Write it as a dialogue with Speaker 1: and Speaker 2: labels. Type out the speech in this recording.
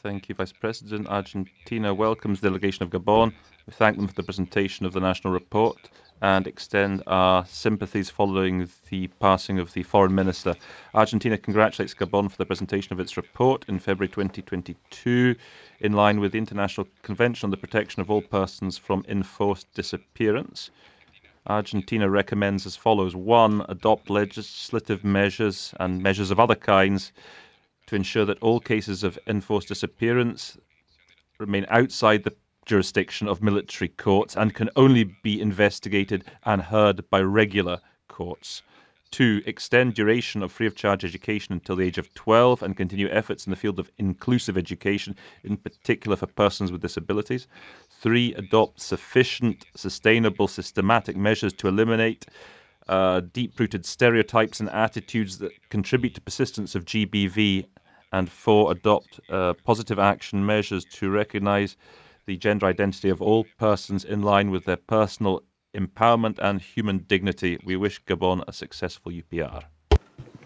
Speaker 1: Thank you, Vice President. Argentina welcomes the delegation of Gabon. We thank them for the presentation of the national report and extend our sympathies following the passing of the foreign minister. Argentina congratulates Gabon for the presentation of its report in February 2022, in line with the International Convention on the Protection of All Persons from Enforced Disappearance. Argentina recommends as follows: 1. Adopt legislative measures and measures of other kinds to ensure that all cases of enforced disappearance remain outside the jurisdiction of military courts and can only be investigated and heard by regular courts. 2. Extend duration of free of charge education until the age of 12 and continue efforts in the field of inclusive education, in particular for persons with disabilities. 3. Adopt sufficient, sustainable, systematic measures to eliminate deep-rooted stereotypes and attitudes that contribute to persistence of GBV. And 4. Adopt positive action measures to recognize the gender identity of all persons in line with their personal empowerment and human dignity. We wish Gabon a successful UPR.